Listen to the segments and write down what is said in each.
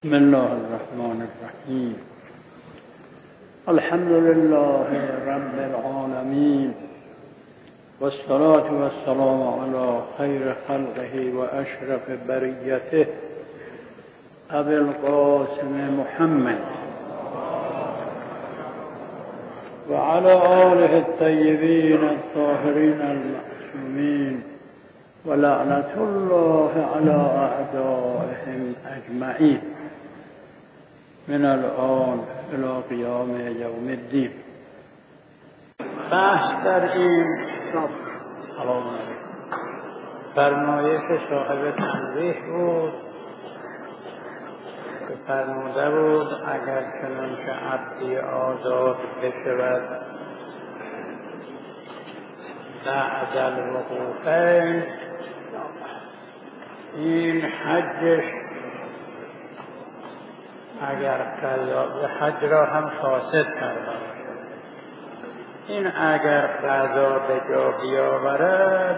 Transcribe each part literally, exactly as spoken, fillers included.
بسم الله الرحمن الرحیم. الحمد لله رب العالمین والصلاة والسلام علی خیر خلقه و اشرف بریته ابی القاسم محمد و علی آله الطیبین الطاهرین المعصومین و لعنت الله علی اعدائهم اجمعین من الان الى قیام یوم الدین. بحث در این فرمایش صاحب تنبیه بود که فرموده بود اگر چنانکه عبدی آزاد بشود بعد الوقوفین، این حجش اگر قضا حج را هم فاسد کرده، این اگر قضا به جا بیاورد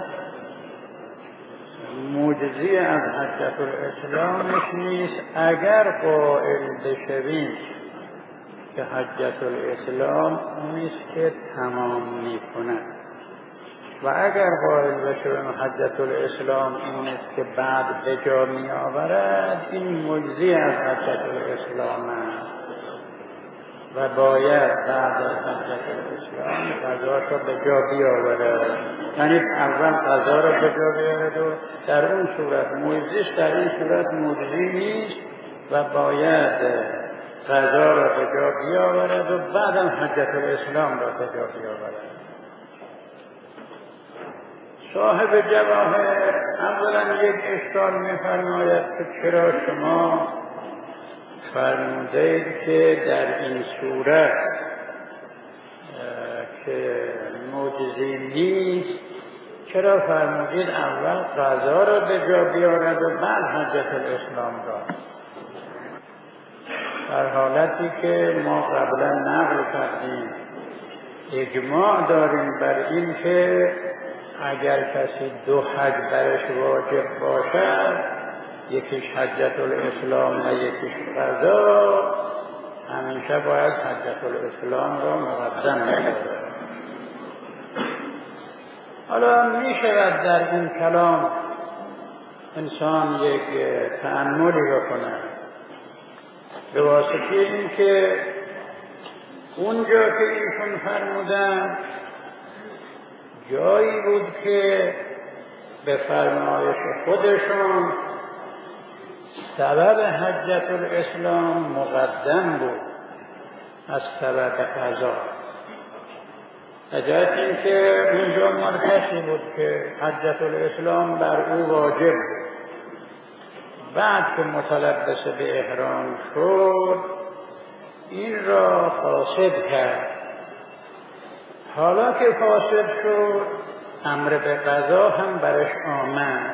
مجزی از حجت الاسلامش نیست. اگر قائل بشویم که حجت الاسلام اونیست که تمام می کند و اگر قائل بشویم حجت الاسلام اونیست که بعد به جا می آورد، این مجزی از حجت الاسلام است و باید بعد از حجت الاسلام قضاش را به جا بیاورد. یعنی اول قضا را به جا بیاورد و در اون صورت مجزیش در این صورت مجزی نیست و باید قضا را به جا بیاورد و بعدم حجت الاسلام را به جا بیاورد. صاحب جواهر اولا یک اشکال می‌فرماید که چرا شما فرمودید که در این صورت که مجزی نیست، چرا فرمودید اول قضا را به جا بیارد و بعد حجت الاسلام را؟ در حالتی که ما قبلا نقل کردیم اجماع داریم بر این که اگر کسی دو حج برش واجب باشد، یکیش حجت الاسلام و یکیش قضا، همیشه باید حجت الاسلام را مقدم بگذارد. حالا می شود در این کلام انسان یک تأملی بکند به واسطه این که اونجا که ایشون فرمودن جایی بود که به فرمایش خودشون سبب حجت الاسلام مقدم بود از سبب قضا، نجات این که اونجا مرکزی بود که حجت الاسلام بر او واجب بود. بعد که متلبس به احرام شد این را فاسد کرد. حالا که فاسد شد امر به قضا هم برش آمد.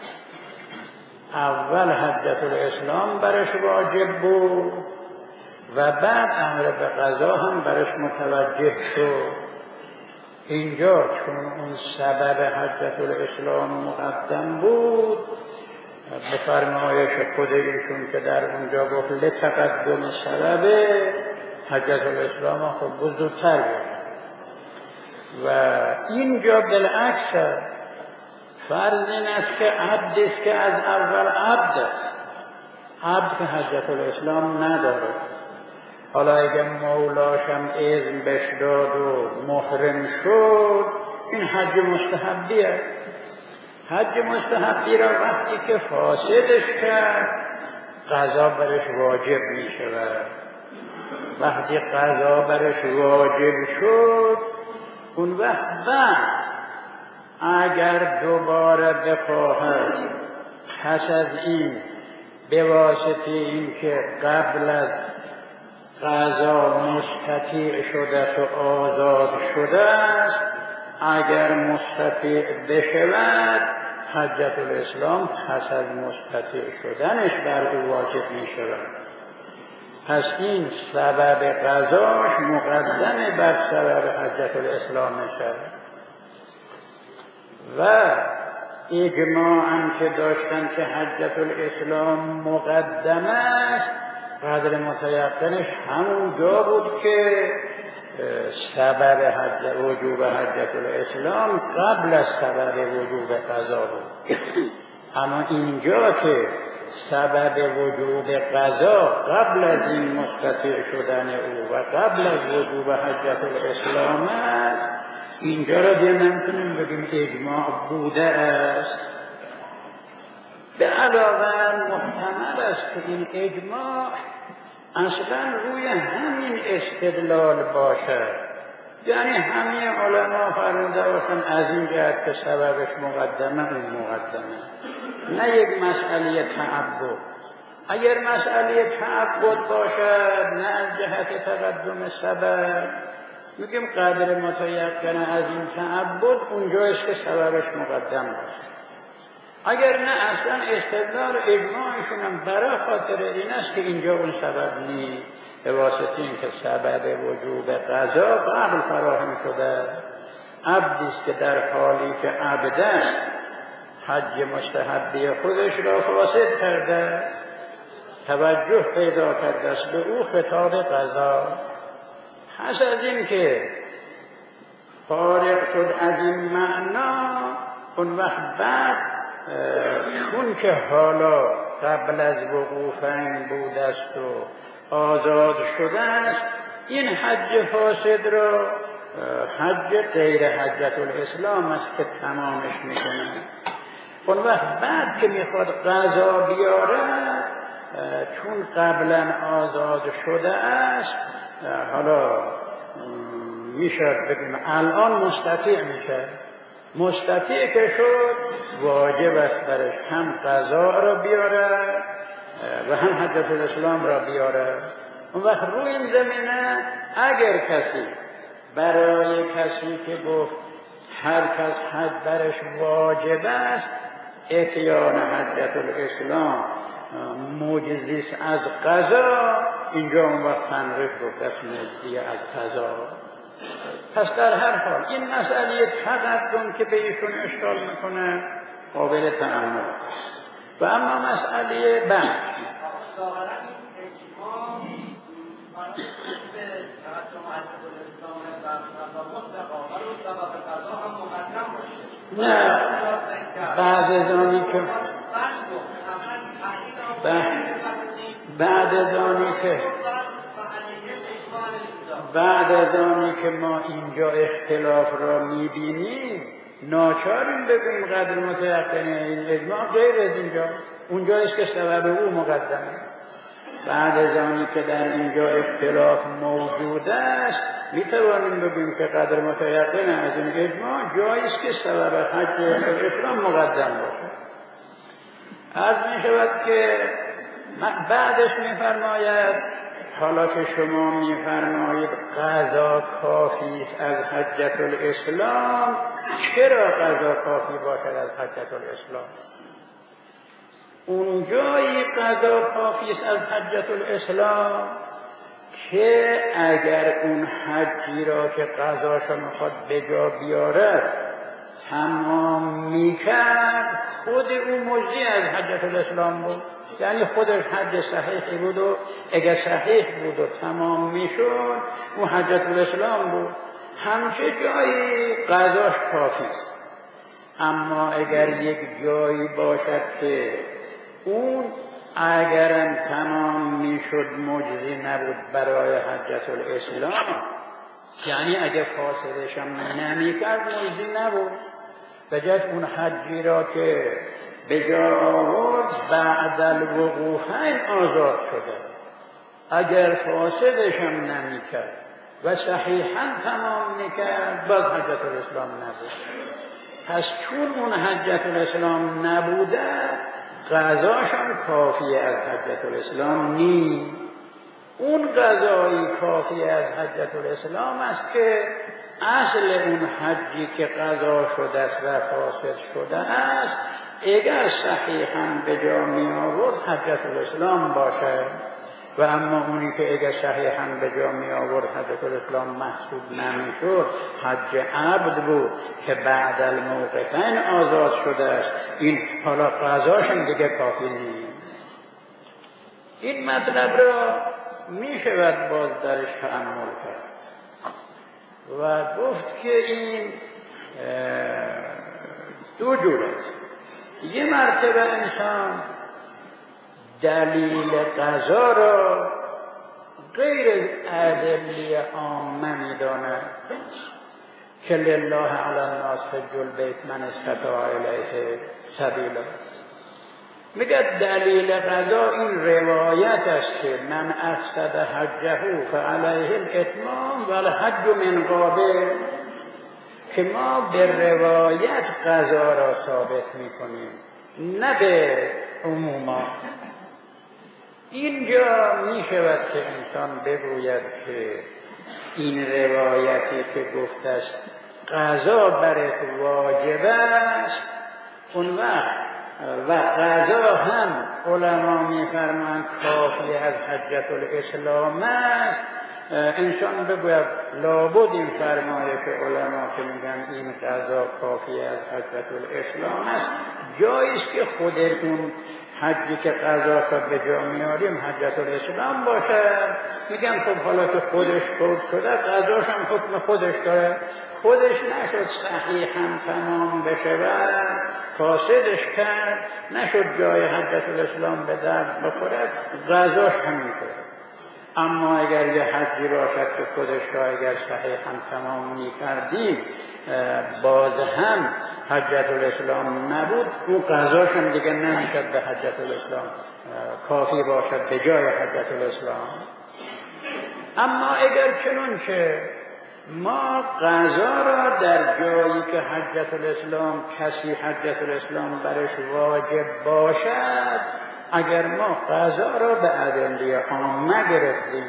اول حجت الاسلام برش واجب بود و بعد امر به قضا هم برش متوجه شد. اینجا چون اون سبب حجت الاسلام مقدم بود، به فرمایش خود ایشون که در اونجا گفت لتقدم سبب حجت الاسلام خب بزرگتر بود و اینجا بالعکس فرض این است که عبد است که از اول عبد است، عبد که حجت الاسلام نداره. حالا اگه مولاشم اذن بهش داد و محرم شد، این حج مستحبی است. حج مستحبی را وقتی که فاسدش کرد قضا برش واجب می شود. وقتی قضا برش واجب شد اون وقت بعد اگر دوباره بخواهد پس از این به واسطه این که قبل از قضا مستطیع شده و آزاد شده است، اگر مستطیع بشود حجت الاسلام پس از مستطیع شدنش بر او واجب می شود. پس این سبب قضاش مقدمه بر سبب حجت الاسلام شد و اجماعاً که داشتن که حجة الاسلام مقدم است، قدر متیقنش همون جا بود که سبب حج وجوب حجة الاسلام قبل از سبب وجوب قضا بود. اما اینجا که سبب وجوب قضا قبل از این مستطیع شدن او و قبل از وجوب حجة الاسلام است، اینجا را دیگه نمیتونیم بگیم اجماع بوده است. به علاوه محتمل است که این اجماع اصلا روی همین استدلال باشد، یعنی همه علما فرموده باشند از این جهت که سببش مقدمه اون مقدمه، نه یک مسئله تعبد. اگر مسئله تعبد باشد نه از جهت تقدم سبب، میگیم قدر متیقن از این تعبد اونجایست که سببش مقدم باشد. اگر نه اصلا استدلال اجماعشون هم برای خاطر این است که اینجا اون سبب نیست، به واسطه این که سبب وجوب قضا قبل فراهم شده. عبدیست که در حالی که عبد است حج مستحبی خودش را فاسد کرده، توجه پیدا کرده است به او خطاب قضا. پس از این که فارغ شد از این معنا، اون وقت بعد چون که حالا قبل از وقوع فین بود است و آزاد شده است، این حج فاسد را حج غیر حجة الاسلام است که تمامش میکنه. اون وقت بعد که میخواد قضا بیاره، چون قبلا آزاد شده است، حالا میشه بگیم الان مستطیع میشه. مستطیع که شد واجب است برش هم قضا را بیاره و هم حجة الاسلام را بیاره. اون وقت روی این زمینه اگر کسی برای کسی که گفت هر کس حج برش واجب است، اتیان حجة الاسلام موجزیست از قضا، اینجا اون وقت تنریف رو قسم دیگه از قضا. پس در هر حال این مسئله تقدم که به ایشون اشکال میکنه قابل تأمل است. و اما مسئله بعد نه، بعد از آنی که بعد از آنی که بعد از آنی که ما اینجا اختلاف را میبینیم، ناچاریم بگیم قدر متیقنه این اجماع غیر از اینجا، اونجایست که سبب او مقدمه. بعد از آنی که در اینجا اختلاف موجود است، میتوانیم بگیم که قدر متیقنه از این اجماع جاییست که سبب حج الاسلام مقدم باشه. عرض میشود که بعدش میفرماید حالا که شما میفرمایید قضا کافی است از حجة الاسلام، چرا قضا کافی باشد از حجة الاسلام؟ اونجایی قضا کافی است از حجة الاسلام که اگر اون حجی را که قضاشو میخواد به جا بیاره تمام میکرد، خود او مجزی از حجة الاسلام بود، یعنی خودش حج صحیحی بود و اگر صحیح بود و تمام میشد او حجة الاسلام بود. همچه جایی قضاش کافی است. اما اگر یک جایی باشد که اون اگرم تمام میشد مجزی نبود برای حجة الاسلام، یعنی اگر فاسدش هم نمیکرد مجزی نبود، بجد اون حجی را که به جا آورد بعد الوقوفین آزاد شده، اگر فاسدش هم نمیکرد و صحیحا تمام میکرد باز حجة الاسلام نبود. پس چون اون حجة الاسلام نبوده قضاش هم کافی از حجة الاسلام نیست. اون قضایی کافی از حجة الاسلام است که اصل اون حجی که قضا شده است و فاسد شده است اگر صحیحاً به جا می آورد حجة الاسلام باشد و اما اونی که اگر صحیحاً به جا می آورد حضرت الاسلام محسوب نمیشد حج عبد بود که بعد الموقفین آزاد شده است. این حالا قضاشم دیگه کافی نیست. این مطلب را می شود باز درش تأمل کرد و گفت که این دو جور است. یه مرتبه انسان دلیل قضا را غیر ادله عامه می‌داند که لله علی الناس حج البیت من استطاع الیه سبیلا. میگه دلیل قضا این روایت است که من افسد حجه فعلیه الاتمام و الحج من قابل، که ما به روایت قضا را ثابت میکنیم نه به عموما. اینجا می شود که انسان بگوید که این روایتی که گفت است قضا برات واجب است، اون وقت و قضا هم علما می فرمایند کافی از حجت الاسلام است، انسان بگوید لابد این فرمایه که علما که میگن این قضا کافی از حجت الاسلام است، جاییست که خودتون حجی که قضا را به جا میاریم حجت الاسلام باشه. میگم خب حالا که خودش فوت شده قضاش هم حکم خودش داره، خودش نشد صحیحاً تمام بشه و فاسدش کرد، نشد جای حجت الاسلام به درد بخوره، قضاش همینطور. اما اگر یه حجی باشد که خودش را اگر صحیحاً تمام می‌کردیم باز هم حجت الاسلام نبود، او قضاش هم دیگه نمیشد به حجت الاسلام کافی باشد به جای حجت الاسلام. اما اگر چنانچه ما قضا را در جایی که حجت الاسلام کسی حجت الاسلام برش واجب باشد، اگر ما قضا را به ادله عامه گرفتیم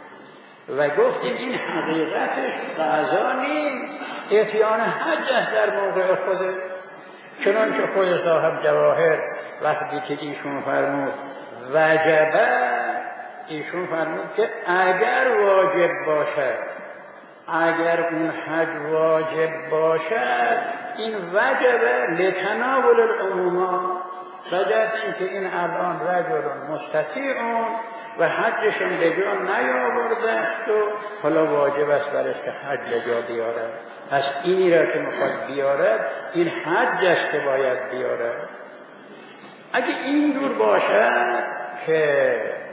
و گفتیم این حقیقتش قضا نیست، اتیان حج است در موقع خودش، چنانچه خود صاحب جواهر وقتی که ایشون فرمود وجبه، ایشون فرمود که اگر واجب باشد، اگر اون حج واجب باشد این وجبه لتناول العموما، وجد این که این الان رجل مستطیعون و حجشون به جا نیاورده است و حالا واجب است برش که حج به جا بیارد. پس اینی را که میخواد بیارد این حج است که باید بیارد. اگه این جور باشد که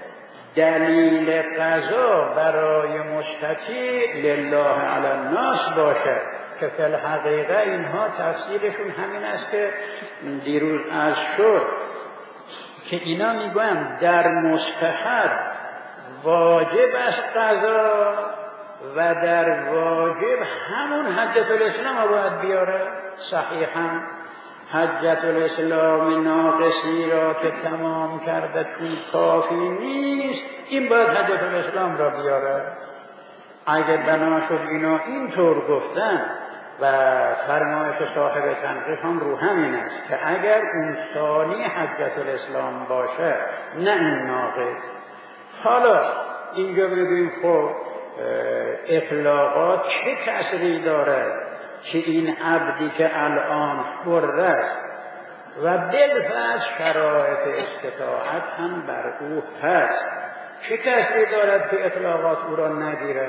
دلیل قضا برای مستطیع لله علی الناس باشد، که فی الحقیقه اینها تفسیرشون همین است که دیروز از شد که اینا میگویم در مستحب واجب است قضا و در واجب همون حجت الاسلام رو باید بیاره. صحیحا حجت الاسلام ناقصی را که تمام کرده چون کافی نیست، این باید حجت الاسلام را بیاره. اگر بنا شد اینا اینطور گفتن و فرمایش صاحب تنقیح هم رو همین است که اگر اون ثانی حجت الاسلام باشه نه این ناقص. حالا اینجا بگویم خب اطلاقات چه تأثیری داره که این عبدی که الان حر است و بالفعل شرایط استطاعت هم بر او هست، چه تأثیری دارد که اطلاقات او را نگیره؟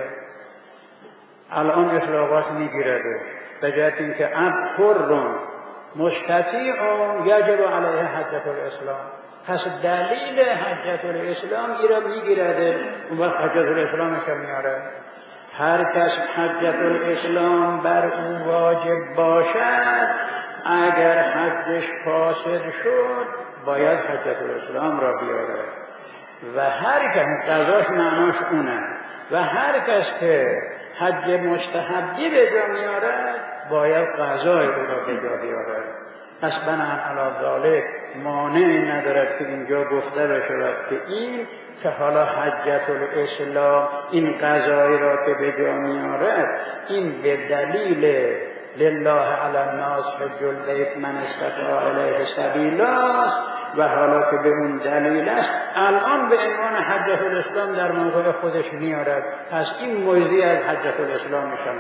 الان اطلاقات میگیره به جهت اینکه عبد حرون مستطیعون یجب علیه حجت الاسلام، پس دلیل حجت الاسلام ای را میگیرده، اون وقت حجت الاسلامش هم میاره. هر کس حجت الاسلام بر او واجب باشد، اگر حجش فاسد شد باید حجت الاسلام را بیاره و هر کس قضاش معناش اونه و هر کس که حج مستحبی به جا میارد باید قضای او را به جا بیارد. پس بنابراین علی ذالک مانعی ندارد که اینجا گفته بشود که این که حالا حجت الاسلام این قضایی را که به جا میارد این به دلیل لله علی الناس حج البیت من استطاع الیه سبیلا و حالا که به اون دلیل است الان به عنوان حجت الاسلام در موقع خودش میارد. پس این موضوعی از حجت الاسلام میشن.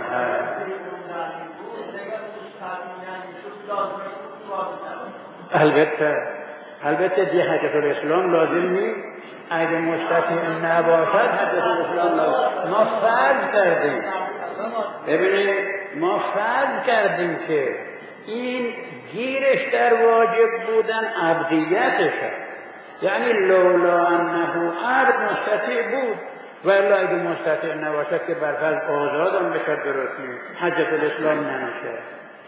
البته البته دیگه حجت الاسلام لازم نیست. اگه مستطیع نباشد حجت الاسلام لازم. ما فرض کردیم ببینید ما فرض کردیم که این گیرش در واجب بودن عبدیتشه، یعنی لولا انه عبد مستطیع بود، ولی اگه مستطیع نباشد که برفرض آزادم بشه درست نیست، حجت الاسلام نمیشه.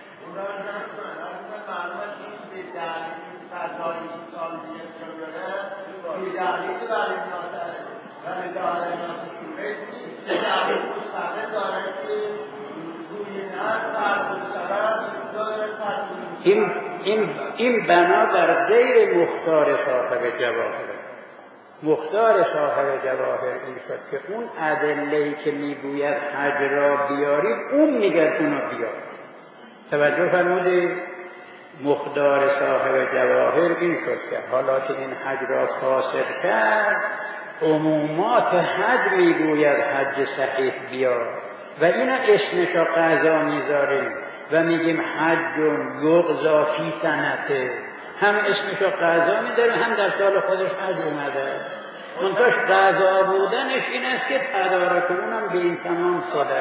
این این این بنا بر غیر مختار صاحب جواهر. مختار صاحب جواهر این شد که اون ادله‌ای که میگوید حج را بیارید اون میگه اونو بیار. توجه فرمودید؟ مختار صاحب جواهر این شد که حالا که این حج را فاسد کرد عمومات حج میگوید حج صحیح بیار و اینا اسمش را قضا میذاریم و میگیم حج یقضا فی سنته، هم اسمش را قضا میذاریم هم در سال خودش حج اومده. منتاش قضا بودنش این است که تدارک اونم به این تمام شده.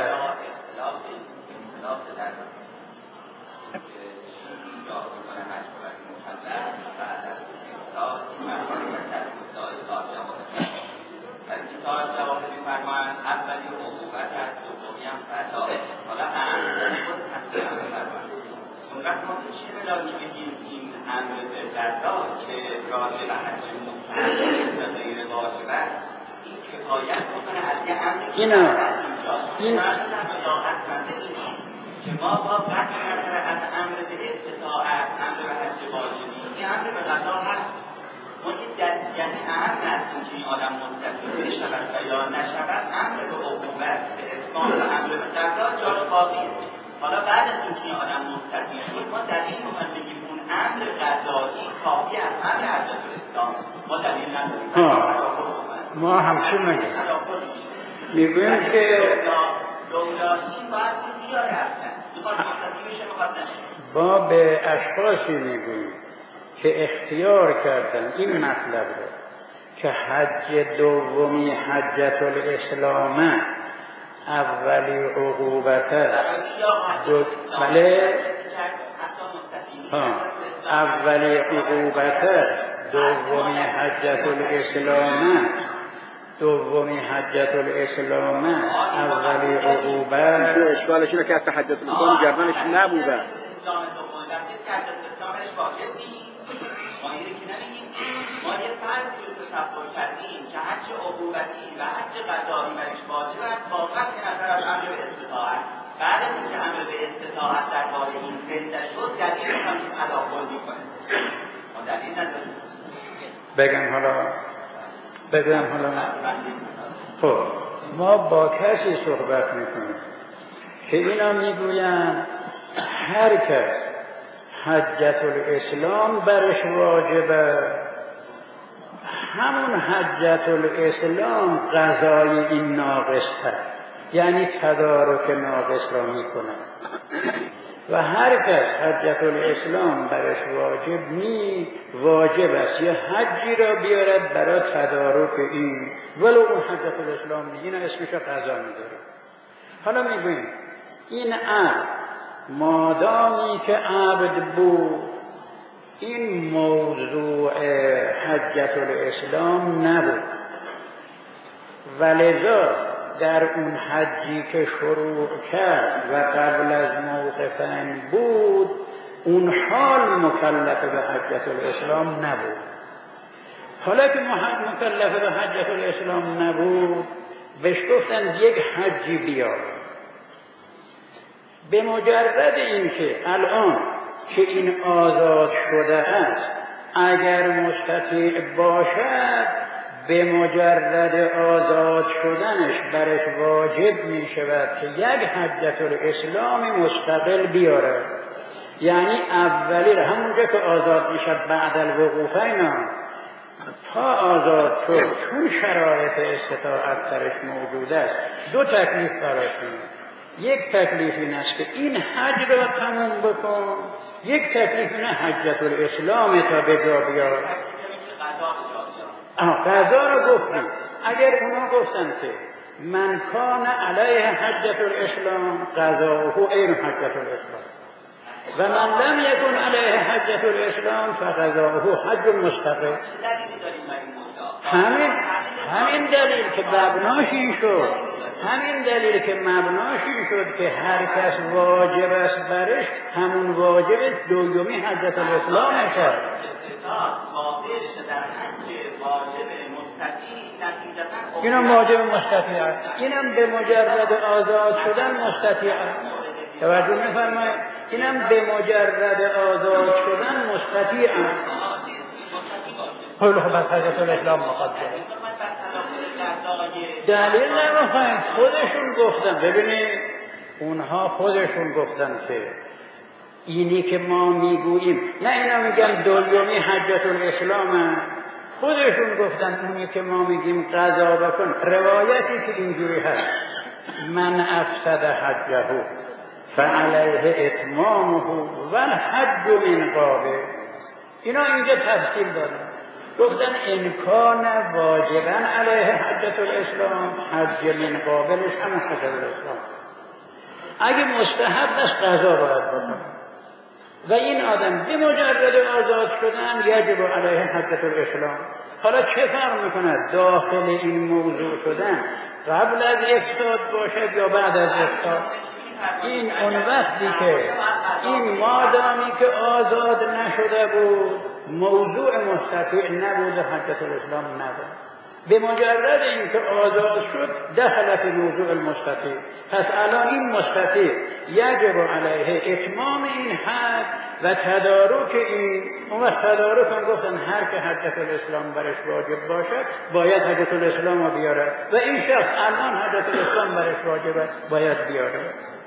اولی عقوبت است، دومی هم فضا. حالا اعمال خود تصدیق می‌فرمایند. اون وقت ما چه ملاکی بگیم این امر به فضا که راجع به حج مستحب و غیر واجب است، این کفایت می‌کنه از یه امری که اینا این مثلا وضاحت کننده اینه که ما با قطع نظر از امر به استطاعت، امر به حج واجبی، این امر به فضا هست. یعنی اهم است که این آدم مستقیم بشود و یا نشود، امر به عقوبت به اتمام و امر به قضا جاش باقیه. حالا بعد از اینکه این آدم مستقیم شد ما دلیل می‌خوایم بگیم اون امر قضایی کافی از امر حجت الاسلام، ما دلیل نداریم. ما همچون میگیم میگویم که لولاسی باید این بیاره هستن میخواد مستقیم بشه میخواد نشه. با به اشخاصی میگویم که اختیار کردن این مطلب رو که حج دومی حجت الاسلام اولی عقوبته بله اولی عقوبته دومی حجت الاسلام دومی حجت الاسلام اولی عقوبت اشکالش اینه که حتی حجت الاسلام گردنش نبوده. ما اینه که نمیگیم ما یه فرضی رو تصور کردیم که حج عقوبتی و حج قضایی برش واجب است با قطع نظر از امر به استطاعت. بعد از اینکه امر به استطاعت درباره این زنده شد دلیل رو هم تداخل میکنه. ما دلیل نداریم. بگم حالا بگم حالا خب ما با کسی صحبت میکنیم که اینا میگویند هر کس حجت الاسلام برش واجبه، همون حجت الاسلام قضای این ناقص هست، یعنی تدارک ناقص را میکنه. و هر کس حجت الاسلام برش واجب نی واجب است یا حجی را بیارد برای تدارک این ولو اون حجت الاسلام نی، اینا اسمش را قضا میذاره. حالا میگویم این عبد مادامی که عبد بود این موضوع حجت الاسلام نبود، ولذا در اون حجی که شروع کرد و قبل از موقفین بود اون حال مکلف به حجت الاسلام نبود. حالا که مکلف به حجت الاسلام نبود بهش گفتن یک حجی بیار. به مجرد اینکه الان که این آزاد شده است اگر مستطیع باشد به مجرد آزاد شدنش برش واجب می شود که یک حجت الاسلام مستقل بیاره. یعنی اولی را همونجا که آزاد میشه بعد الوقوف اینا تا آزاد شد چون شرایط استطاعت درش موجود است دو تکلیف براش میاد. یک تکلیف این است که این حج را تموم بکن، یک تکلیف نه حجت الاسلام تا به جا بیار. آه قضا را گفتیم. اگر اونا گفتن که من کان علیه حجت الاسلام قضاؤه این حجت الاسلام و من لم یکن علیه حجت الاسلام فقضاؤه حج مستقل. همین همین دلیل که مبناش این شد همین دلیل که مبناش این شد که هر کس واجب است برش همون واجب دومی حجت الاسلام است. اینم واجب مستطیع است. اینم به مجرد آزاد شدن مستطیع است. توجه می‌فرمایید؟ اینم به مجرد آزاد شدن مستطیع است. حالا خب از حجت الاسلام مقدمه دلیل نمیخواین خودشون گفتن. ببینید اونها خودشون گفتن که اینی که ما میگوییم نه اینا میگن دومی حجت الاسلام، خودشون گفتن اونی که ما میگیم قضا بکن روایتی که اینجوری هست من افسد حجه فعلیه اتمامه و الحج من قابل. اینا اینجا تفصیل دادن گفتن امکان واجبا علیه حجت الاسلام حج من قابلش همون حجت الاسلام. اگه مستحب است قضا باید بکنه و این آدم به مجرد آزاد شدن یجب علیه حجت الاسلام. حالا چه فرق میکنه داخل این موضوع شدن قبل از افساد باشد یا بعد از افساد؟ این اون وقتی که این مادامی که آزاد نشده بود موضوع مستطیع نبود حجت الاسلام نبود. به مجرد اینکه آزاد شد دخل فی موضوع المستطیع. پس الان این مستطیع یجب علیه اتمام این حد و تدارک این. اون وقت تدارک هم گفتن هر که حجت الاسلام برش واجب باشد باید حجت الاسلام رو بیاره و این شخص الان حجت الاسلام برش واجب است باید بیاره.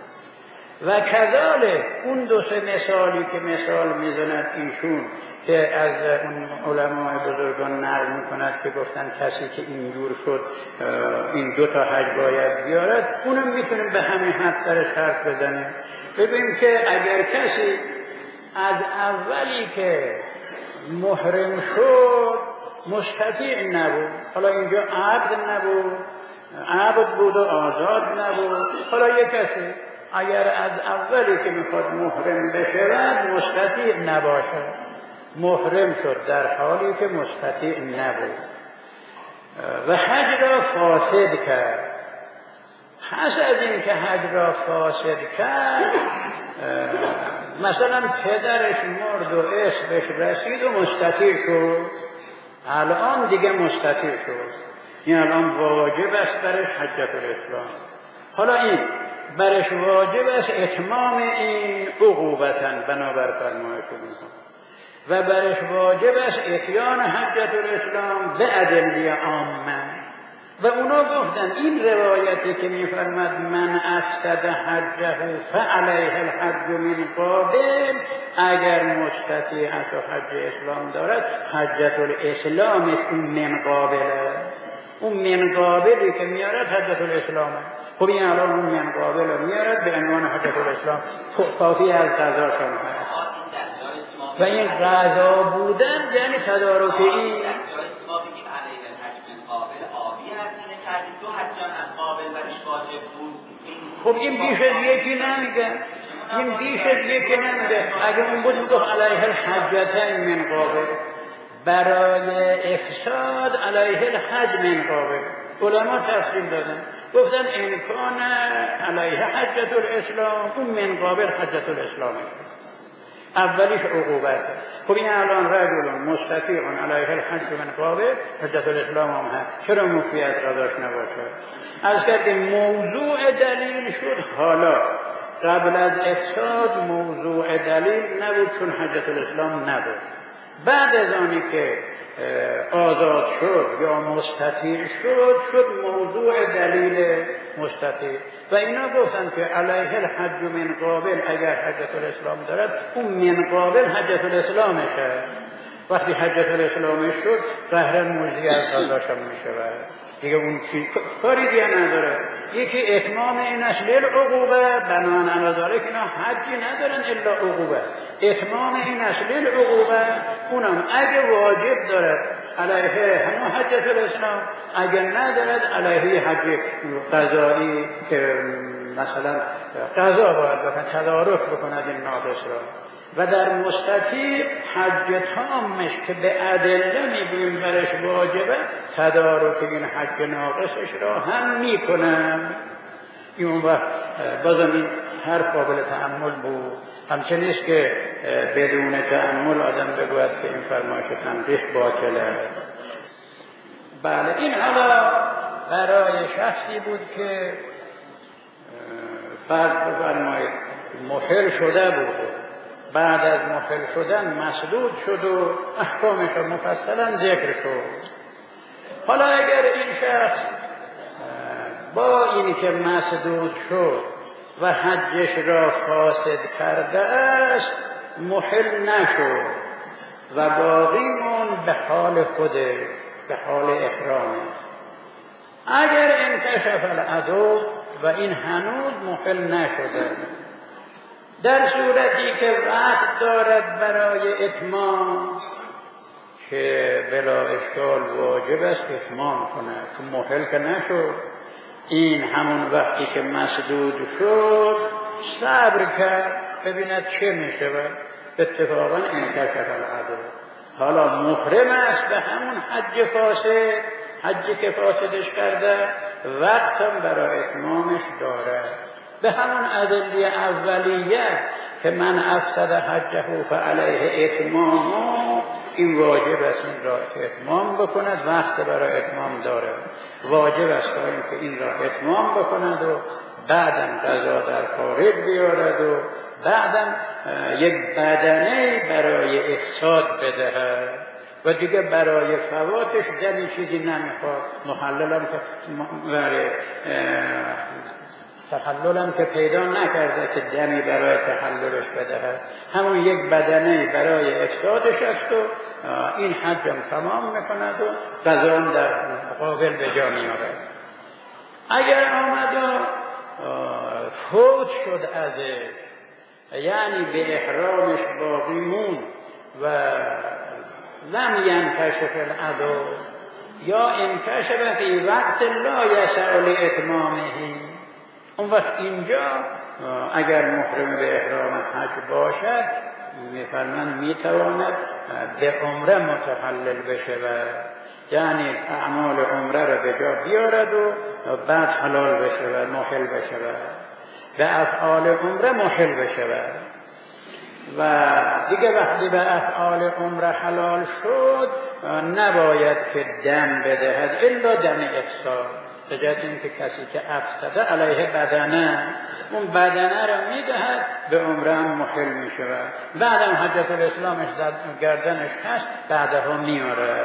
و کذالک اون دو سه مثالی که مثال میزند ایشون که از اون علمای بزرگان نقل میکند که گفتن کسی که اینجور شد این دو تا حج باید بیارد، اونم میتونیم به همین حد درش حرف بزنیم. ببینیم که اگر کسی از اولی که محرم شد مستطیع نبود، حالا اینجا عبد نبود، عبد بود و آزاد نبود، حالا یک کسی اگر از اولی که میخواد محرم بشود مستطیع نباشد محرم شد در حالی که مستطیع نبود و حج را فاسد کرد. پس از این که حج را فاسد کرد مثلا پدرش مرد و اسمش رسید و مستطیع شد، الان دیگه مستطیع شد، این الان واجب است برش حجت الاسلام. حالا این برش واجب است اتمام این عقوبتاً بنابر فرمایشون و برش واجب است اتیان حجت الاسلام به ادله عامه. و اونا گفتن این روایتی که میفرماد من افسد حجه فعلیه الحج من قابل اگر مستطیع است و حج اسلام دارد حجت الاسلام اون من قابله، اون من قابلی که میارد حجت الاسلامه. خب این الان اون من قابل رو میارد به عنوان حجت الاسلام کافی از قضاشون هست و این قضا بودن یعنی تدارک این خب این بیش از یکی نمیگه، این بیش از یکی نمیگه. اگه اون بود میگفت علیه الحجتین من قابل، برای افساد علیه الحج من قابل. علما تفصیل دادن گفتن امکان علیه حجت الاسلام اون من قابل حجت الاسلام اولیش عقوبت. خب این الان رجل مستطیع علیه الحج من قابل حجت الاسلام هم هست، چرا مفتی از قضاش نباشد؟ از که موضوع دلیل شد. حالا قبل از افساد موضوع دلیل نبود چون حجت الاسلام نبود بعد از آنی که آزاد شد یا مستطیع شد شد موضوع دلیل مستطیع و اینا گفتن که علیه الحج من قابل، اگر حجت الاسلام دارد اون من قابل حجت الاسلامشه. وقتی حجت الاسلامش شد قهرن مجزی از قضاشم میشود دیگه، اون چی کاری دیگه نداره. یکی اتمام این است للعقوبه، بنان علی ذالک اینا حجی ندارن الا عقوبه. اتمام این است للعقوبه، اونم اگه واجب دارد علیه همون حجت الاسلام، اگر ندارد علیه حج قضایی که مثلا قضا باید بکن تدارک بکند این ناقص را. و در مستطیع حج تامش که به ادله میگوییم برش واجبه، تدارک این حج ناقصش را هم میکنم. این وقت بازم این هر قابل تأمل بود. همچنین نیست که بدون تأمل آدم بگوید که این فرمایش تنقیح باطله. بله، این حالا برای شخصی بود که فرض بفرمایید محل شده بود، بعد از محل شدن مسدود شد و احکامش مفصلا ذکر شد. حالا اگر این شخص با اینی که مسدود شد و حجش را فاسد کرده است محل نشد و باقی موند به حال خوده، به حال احرام. اگر انکشف العدو و این هنوز محل نشده، در صورتی که وقت دارد برای اتمام که بلا اشکال واجب است اتمام کند، که محل که نشد، این همون وقتی که مسدود شد صبر کرد ببیند چه می شود. اتفاقا انکشف العدو، حالا محرم است به همون حج فاسد، حجی که فاسدش کرده، وقتم برای اتمامش دارد. به همون ادله اولیه که من افسد حجه فعلیه اتمام، این واجب است این را اتمام بکند، وقت برای اتمام داره، واجب است که این را اتمام بکند و بعدم قضا در خارج بیارد و بعدم یک بدنه برای افساد بدهد و دیگه برای فواتش دمی چیزی نمیخواد. محللم که تحللم که پیدا نکرده که دمی برای تحللش بدهد، همون یک بدنه برای افسادش است و این حجم تمام میکند و قضا در قابل به جا میارد. اگر آمد و فوت شد ازش، یعنی به احرامش باقی موند و لم ینکشف العدو یا انکشف فی وقت لا یسع لاتمامه، اون وقت اینجا اگر محرم به احرام حج باشد میفرمند میتواند به عمره متحلل بشه و یعنی اعمال عمره را به جا بیارد و بعد حلال بشه و محل بشه و به افعال عمره محل بشه و دیگه وقتی به افعال عمره حلال شد نباید که دم بدهد الا دم افساد، به جهت اینکه کسی که افسده علیه بدنه، اون بدنه را میدهد به عمره هم محل میشود. بعدم حجت الاسلامش گردنش هست بعدها میاره.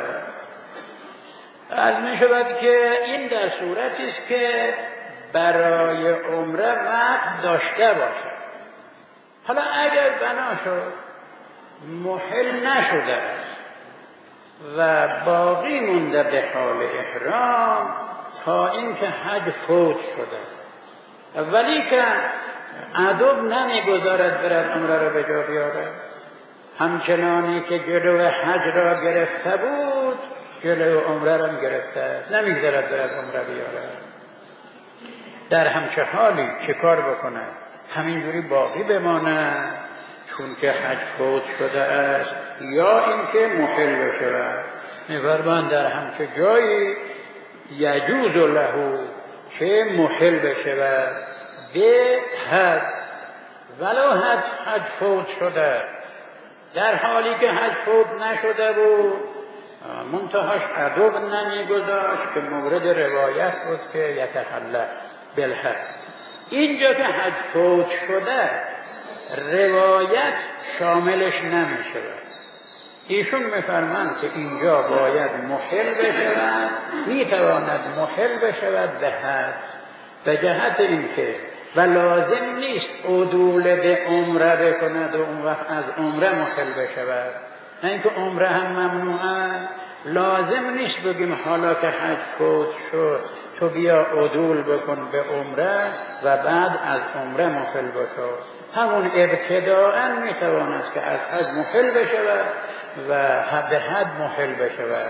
از میشود که این در صورتی است که برای عمره وقت داشته باشد. حالا اگر بنا شد محل نشده است و باقی مونده به حال احرام تا اینکه حج فوت شده، ولی که عدو نمیگذارد برد عمره را به جا بیارد، همچنانی که جلو حج را گرفته بود جلو عمره را گرفته، نمیگذارد برد عمره بیارد. در همچه حالی چه کار بکنه؟ همینجوری باقی بمانه چون که حج فوت شده است یا اینکه محل بشه. می‌فرمایند در همچه جایی یجوز له که محل بشه و به حج ولو حج حج فوت شده، در حالی که حج فوت نشده بود منتهاش عدو نمیگذاشت که مورد روایت بود که یتحلل بالحج. اینجا که حج فوت شده روایت شاملش نمیشه، ایشون میفرمند که اینجا باید محل بشود، میتواند محل بشود به حد، به جهت اینکه و لازم نیست عدول به عمره بکند و اون وقت از عمره محل بشود. نه اینکه عمره هم ممنوعه، لازم نیست بگیم حالا که حج فوت شد تو بیا عدول بکن به عمره و بعد از عمره محل بشو. همون ابتداءً میتواند که از حج محل بشود و به حد محل بشود،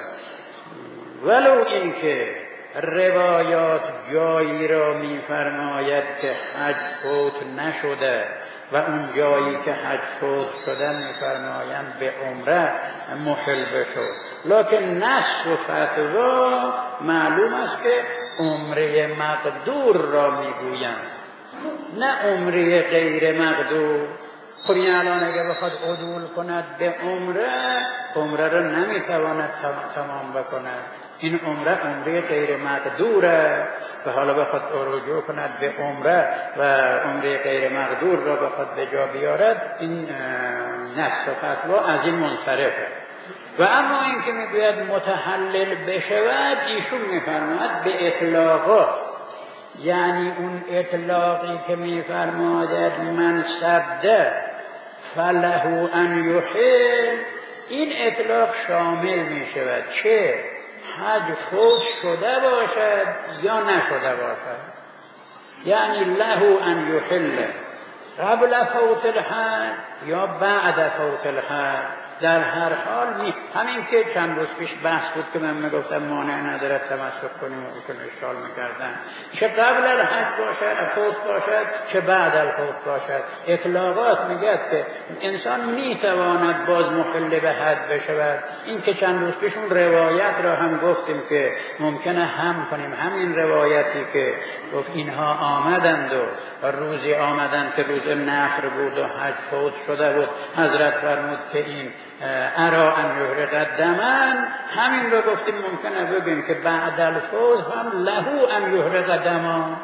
ولو اینکه روایات جایی را میفرماید که حج فوت نشده و اون جایی که حج فوت شده میفرمایند به عمره محل بشو، لکن نص و فتوا معلوم است که عمره مقدور را میگویند، نه عمره غیر مقدور. خب این الان اگه بخواد عدول کند به عمره، عمره را نمیتواند تمام بکند. این عمره عمره غیر مقدوره و حالا بخواد رجوع کند به عمره و عمره غیر مقدور را بخواد به جا بیارد، این نص و فتوا از این منصرفه. و اما این که میگوید متحلل بشود، ایشون میفرماید به اطلاقات، یعنی اون اطلاقی که میفرماید من سبده فله ان یحل، این اطلاق شامل میشود چه حج فوت شده باشد یا نشده باشد. یعنی له ان یحل قبل فوت الحج یا بعد فوت الحج، در هر حال می همین که چند روز پیش بحث بود که من میگفتم مانع نداره تمسک کنیم و ایشون اشکال میکردن، چه قبل الحج باشد فوت باشد چه بعد الفوت باشد. اطلاقات میگه که انسان میتواند باز مخل به حد بشود. این که چند روز پیش اون روایت را هم گفتیم که ممکنه هم کنیم همین روایتی که گفت اینها آمدند و روزی آمدند که روز نحر بود و حج فوت شده بود، حضرت فرمود که این ارا ان یحرق دمن، همین رو گفتیم ممکنه بگیم که بعد الفوت هم له ان یحرق دمن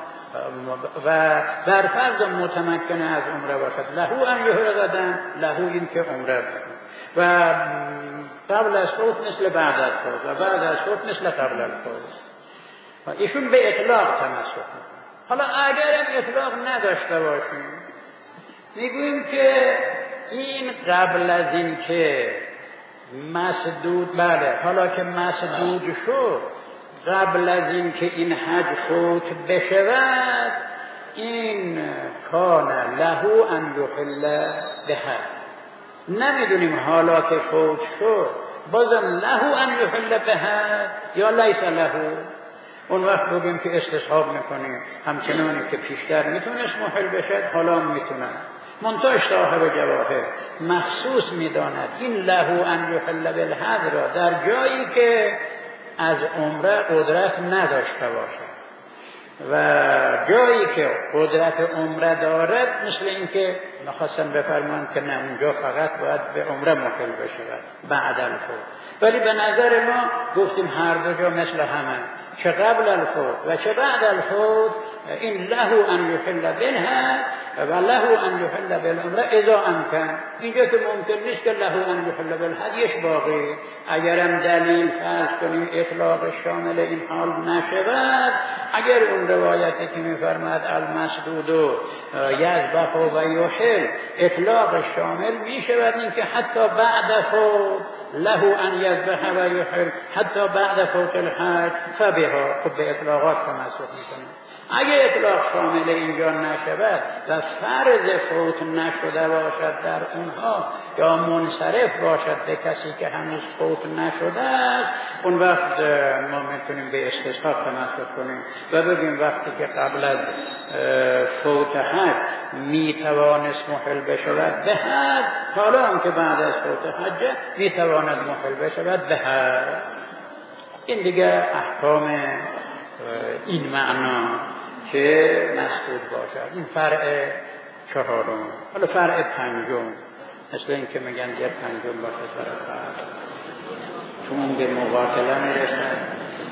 و در فرض متمکن از عمره باشد له ان یحرق دم، له این که عمره و قبل از فوت مثل بعد از فوت و بعد از فوت مثل قبل از فوت. ایشون به اطلاق تمسک میکنه. حالا اگر هم اطلاق نداشته باشیم میگوییم که این قبل از این که مسدود، بله حالا که مسدود شد، قبل از این که این حج فوت بشود، این کان له ان یحل به حج. نمیدونیم حالا که فوت شد بازم له ان یحل به حج یا لیس له. اون وقت بگیم که استصحاب میکنیم همچنانی که پیشتر میتونست محل بشد حالا میتونه. منتها صاحب جواهر مخصوص میداند این له ان یحل بالحج را در جایی که از عمره قدرت نداشته باشد و جایی که قدرت عمره دارد، مثل این که نخواستن بفرمان که نه اونجا فقط باید به عمره محل بشود بعد الفوت، ولی به نظر ما گفتیم هر دو جا مثل همه، چه قبل الفوت و چه بعد الفوت، این له ان یحل بالحج و له ان یحل بالعمره اذا امکن. اینجا که ممکن نیست که له ان یحل بالحج باقی، اگرم دلیل فرض کنیم اطلاق شامل این حال نشود، اگر اون روایتی که میفرماد المسدود یذبح و یحل اطلاق شامل میشود، این که حتی بعد فوت له ان یذبح و یحل حتی بعد فوت الحج فبها، خب به اطلاقات تمسک میکنیم. اگه اطلاق شامل اینجا نشود و فرض فوت نشده باشد در اونها یا منصرف باشد به کسی که هنوز فوت نشده است، اون وقت ما میتونیم به استصحاب تمسک کنیم و بگیم وقتی که قبل از فوت حج میتوانست محل بشود به حج، حالا هم که بعد از فوت حج میتواند محل بشود به حج. این دیگه احکام این معنا که مسدود باشد. این فرع چهارم. حالا فرع پنجم، مثل این که میگن یه پنجم باشه فرع فرع چون به مقاتله میرسد